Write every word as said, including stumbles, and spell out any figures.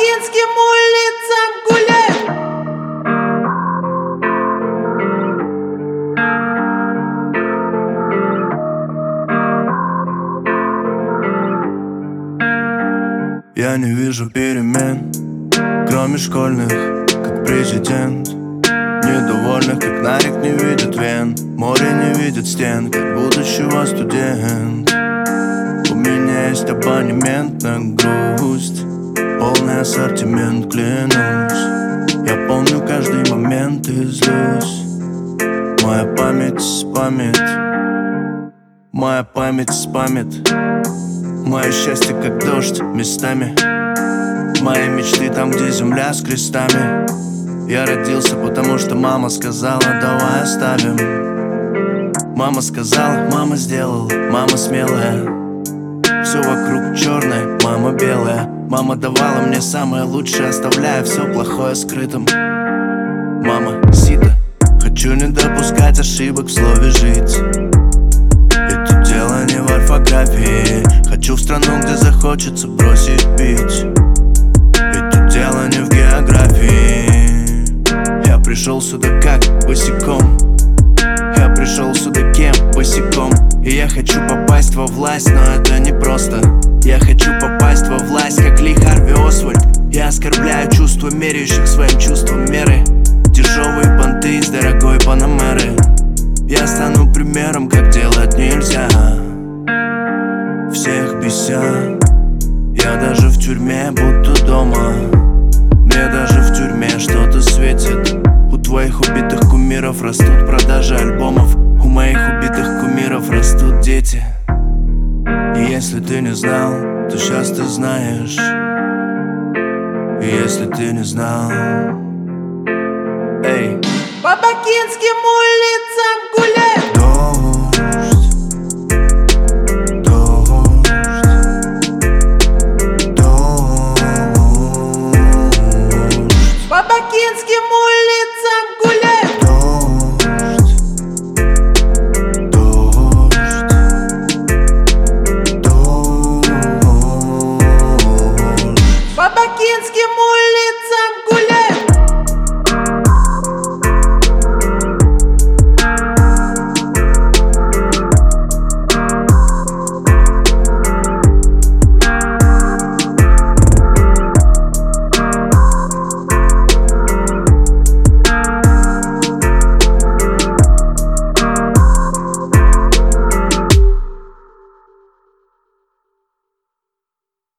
бакинским улицам гулять. Я не вижу перемен, кроме школьных, как президент. Недовольных, как нарик не видит вен. Море не видит стен, как будущего студент. У меня есть абонемент на грусть, полный ассортимент, клянусь. Я помню каждый момент и злюсь. Моя память спамит, моя память спамит. Мое счастье как дождь местами, мои мечты там, где земля с крестами. Я родился, потому что мама сказала, давай оставим. Мама сказала, мама сделала, мама смелая. Все вокруг черное, мама белая. Мама давала мне самое лучшее, оставляя все плохое скрытым. Мама, сито, хочу не допускать ошибок в слове жить. И тут дело не в орфографии. Хочу в страну, где захочется бросить пить. И тут дело не в географии. Я пришел сюда как босиком. Я пришел сюда кем? Босиком. И я хочу попасть во власть, но это не просто. Я хочу попасть во власть, как Ли Харви Освальд. Я оскорбляю чувства меряющих своим чувством меры. Дешевые понты из дорогой Панамеры. Я стану примером, как делать нельзя. Всех беся. Я даже в тюрьме будто дома. Мне даже в тюрьме что-то светит. У твоих убитых кумиров растут продажи альбомов. У моих убитых кумиров растут дети. И если ты не знал, то сейчас ты знаешь. И если ты не знал, эй, По бакинским улицам гулять. Дождь, дождь, дождь. По бакинским улицам